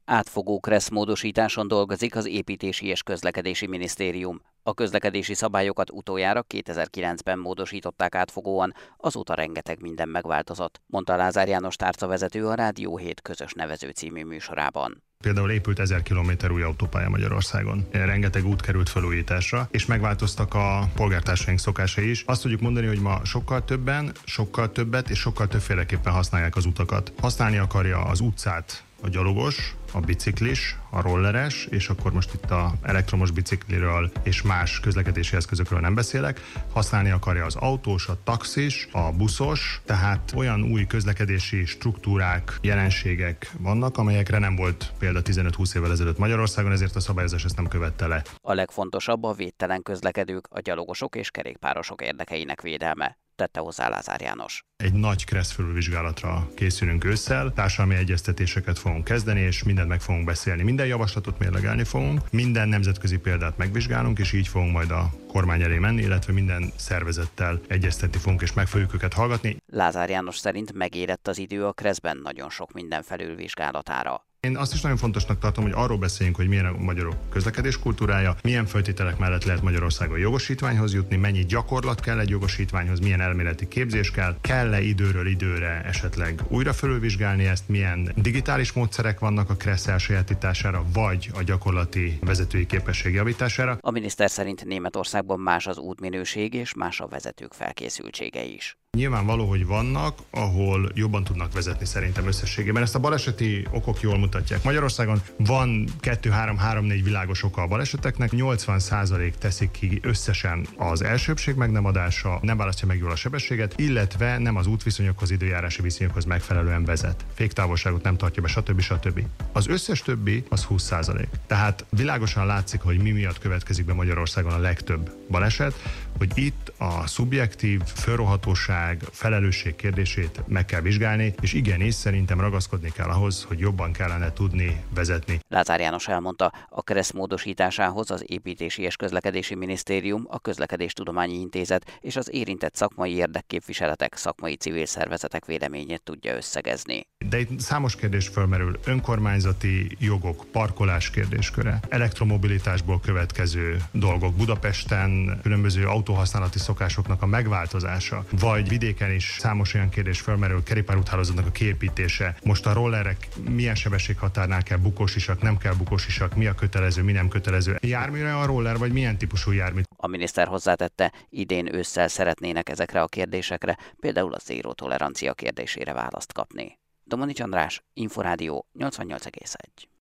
Átfogó KRESZ módosításon dolgozik az Építési és Közlekedési Minisztérium. A közlekedési szabályokat utoljára 2009-ben módosították átfogóan, azóta rengeteg minden megváltozott, mondta Lázár János tárcavezető a Rádió 7 közös nevező című műsorában. Például épült 1000 kilométer új autópálya Magyarországon. Rengeteg út került felújításra, és megváltoztak a polgártársaink szokásai is. Azt tudjuk mondani, hogy ma sokkal többet és sokkal többféleképpen használják az utakat. Használni akarja az utcát a gyalogos, a biciklis, a rolleres, és akkor most itt a elektromos bicikliről és más közlekedési eszközökről nem beszélek. Használni akarja az autós, a taxis, a buszos, tehát olyan új közlekedési struktúrák, jelenségek vannak, amelyekre nem volt példa 15-20 évvel ezelőtt Magyarországon, ezért a szabályozás ezt nem követte le. A legfontosabb a védtelen közlekedők, a gyalogosok és kerékpárosok érdekeinek védelme, tette hozzá Lázár János. Egy nagy KRESZ felülvizsgálatra készülünk ősszel, társadalmi egyeztetéseket fogunk kezdeni, és mindent meg fogunk beszélni. Minden javaslatot mérlegelni fogunk, minden nemzetközi példát megvizsgálunk, és így fogunk majd a kormány elé menni, illetve minden szervezettel egyeztetni fogunk, és meg fogjuk őket hallgatni. Lázár János szerint megérett az idő a KRESZ-ben nagyon sok minden felülvizsgálatára. Én azt is nagyon fontosnak tartom, hogy arról beszéljünk, hogy milyen a magyarok közlekedés kultúrája, milyen feltételek mellett lehet Magyarországon jogosítványhoz jutni, mennyi gyakorlat kell egy jogosítványhoz, milyen elméleti képzés kell-e időről időre esetleg újra felülvizsgálni ezt, milyen digitális módszerek vannak a KRESZ elsajátítására, vagy a gyakorlati vezetői képesség javítására. A miniszter szerint Németországban más az útminőség és más a vezetők felkészültsége is. Nyilvánvaló, hogy vannak, ahol jobban tudnak vezetni szerintem összességében. Ezt a baleseti okok jól mutatják. Magyarországon van 2-3-4 világos oka a baleseteknek, 80% teszik ki összesen az elsőbbség meg nem adása, nem választja meg jól a sebességet, illetve nem az útviszonyokhoz, időjárási viszonyokhoz megfelelően vezet. Féktávolságot nem tartja be, stb. Az összes többi az 20%. Tehát világosan látszik, hogy mi miatt következik be Magyarországon a legtöbb baleset, hogy itt a szubjektív fölrohatóság, felelősség kérdését meg kell vizsgálni, és igenis szerintem ragaszkodni kell ahhoz, hogy jobban kellene tudni vezetni. Lázár János elmondta, a KRESZ módosításához az Építési és Közlekedési Minisztérium, a Közlekedéstudományi Intézet és az érintett szakmai érdekképviseletek, szakmai civil szervezetek véleményét tudja összegezni. De itt számos kérdés fölmerül: önkormányzati jogok, parkolás kérdésköre, elektromobilitásból következő dolgok, Budapesten különböző autóhasználati szokásoknak a megváltozása, vagy vidéken is számos olyan kérdés fölmerül, kerékpárúthálózatnak a kiépítése. Most a rollerek milyen sebességhatárnál kell bukósisak, nem kell bukósisak, mi a kötelező, mi nem kötelező. Járműre a roller, vagy milyen típusú jármű? A miniszter hozzátette, idén ősszel szeretnének ezekre a kérdésekre, például a zéró tolerancia kérdésére választ kapni. Domanics András, Inforádió 88,1.